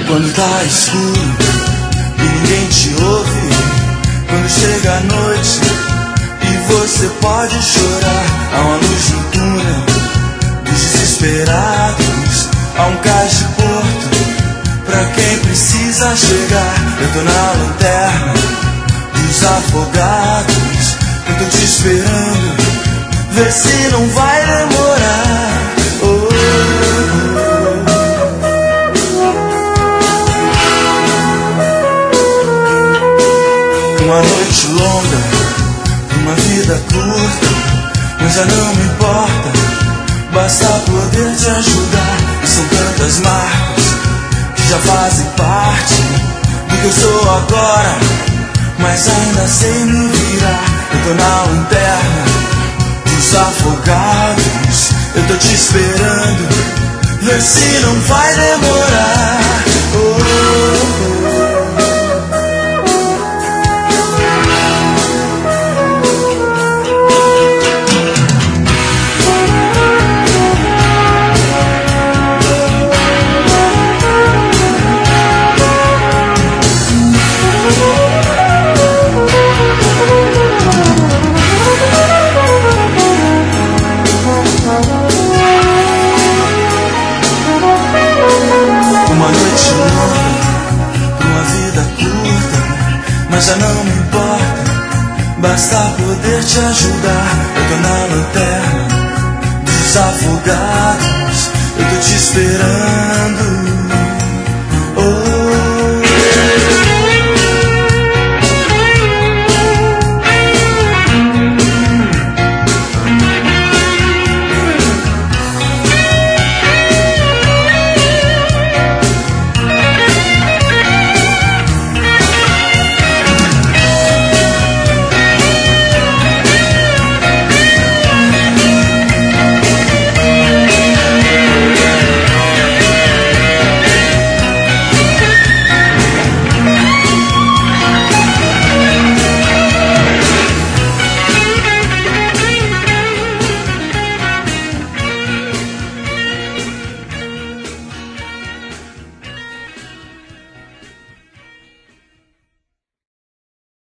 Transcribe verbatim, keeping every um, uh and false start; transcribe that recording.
Quando tá escuro e ninguém te ouve, quando chega a noite e você pode chorar, há uma luz no túnel dos desesperados, há um cais de porto pra quem precisa chegar. Eu tô na lanterna dos afogados, eu tô te esperando, vê se não vai demorar. Oh, oh, oh. Uma noite longa, uma vida curta, mas já não me importa, basta poder te ajudar. E são tantas marcas que já fazem parte do que eu sou agora, mas ainda sei me virar. Eu tô na lanterna dos afogados, eu tô te esperando, vê se não vai demorar. Oh, oh, oh. Mas já não me importa, basta poder te ajudar. Eu tô na lanterna dos afogados, eu tô te esperando.